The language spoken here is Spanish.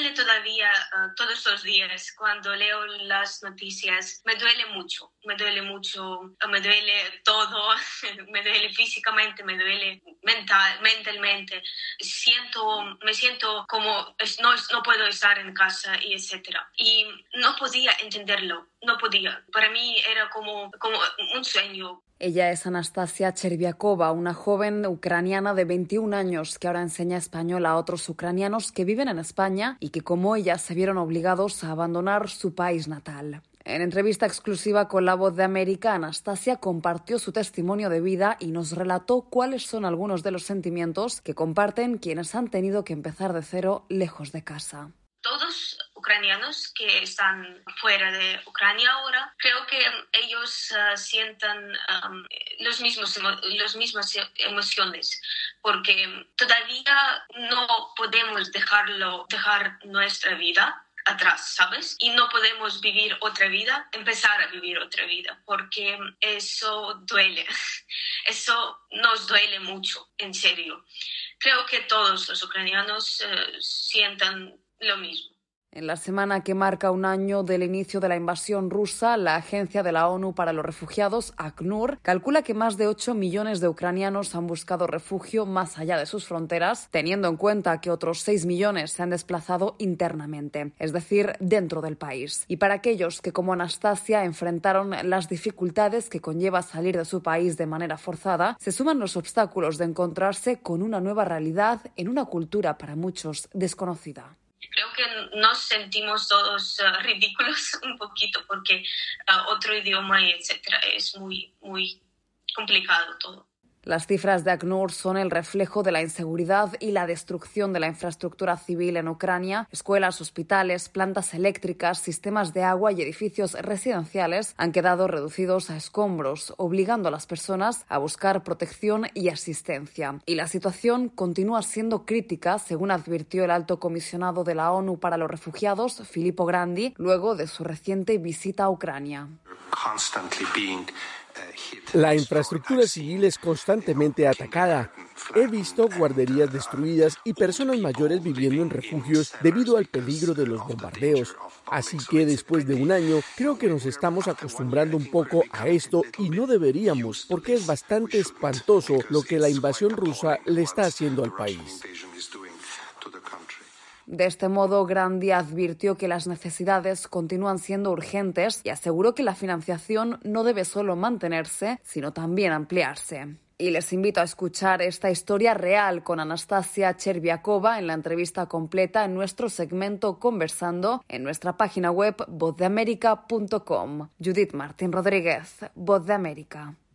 duele todavía todos los días cuando leo las noticias. Me duele mucho, me duele todo, me duele físicamente, me duele mentalmente. Me siento como no puedo estar en casa y etcétera. Y no podía entenderlo, no podía. Para mí era como un sueño. Ella es Anastasia Cherviakova, una joven ucraniana de 21 años que ahora enseña español a otros ucranianos que viven en España y que, como ella, se vieron obligados a abandonar su país natal. En entrevista exclusiva con La Voz de América, Anastasia compartió su testimonio de vida y nos relató cuáles son algunos de los sentimientos que comparten quienes han tenido que empezar de cero lejos de casa. Todos ucranianos que están fuera de Ucrania ahora, creo que ellos sientan las mismas emociones, porque todavía no podemos dejar nuestra vida atrás, ¿sabes? Y no podemos vivir otra vida, empezar a vivir otra vida, porque eso duele. Eso nos duele mucho, en serio. Creo que todos los ucranianos sientan lo mismo. En la semana que marca un año del inicio de la invasión rusa, la Agencia de la ONU para los Refugiados, ACNUR, calcula que más de 8 millones de ucranianos han buscado refugio más allá de sus fronteras, teniendo en cuenta que otros 6 millones se han desplazado internamente, es decir, dentro del país. Y para aquellos que, como Anastasia, enfrentaron las dificultades que conlleva salir de su país de manera forzada, se suman los obstáculos de encontrarse con una nueva realidad en una cultura para muchos desconocida. Creo que nos sentimos todos ridículos un poquito porque otro idioma y etcétera es muy, muy complicado todo. Las cifras de ACNUR son el reflejo de la inseguridad y la destrucción de la infraestructura civil en Ucrania. Escuelas, hospitales, plantas eléctricas, sistemas de agua y edificios residenciales han quedado reducidos a escombros, obligando a las personas a buscar protección y asistencia. Y la situación continúa siendo crítica, según advirtió el alto comisionado de la ONU para los Refugiados, Filippo Grandi, luego de su reciente visita a Ucrania. La infraestructura civil es constantemente atacada. He visto guarderías destruidas y personas mayores viviendo en refugios debido al peligro de los bombardeos. Así que después de un año, creo que nos estamos acostumbrando un poco a esto y no deberíamos, porque es bastante espantoso lo que la invasión rusa le está haciendo al país. De este modo, Grandi advirtió que las necesidades continúan siendo urgentes y aseguró que la financiación no debe solo mantenerse, sino también ampliarse. Y les invito a escuchar esta historia real con Anastasia Cherviakova en la entrevista completa en nuestro segmento Conversando en nuestra página web vozdeamerica.com. Judith Martín Rodríguez, Voz de América.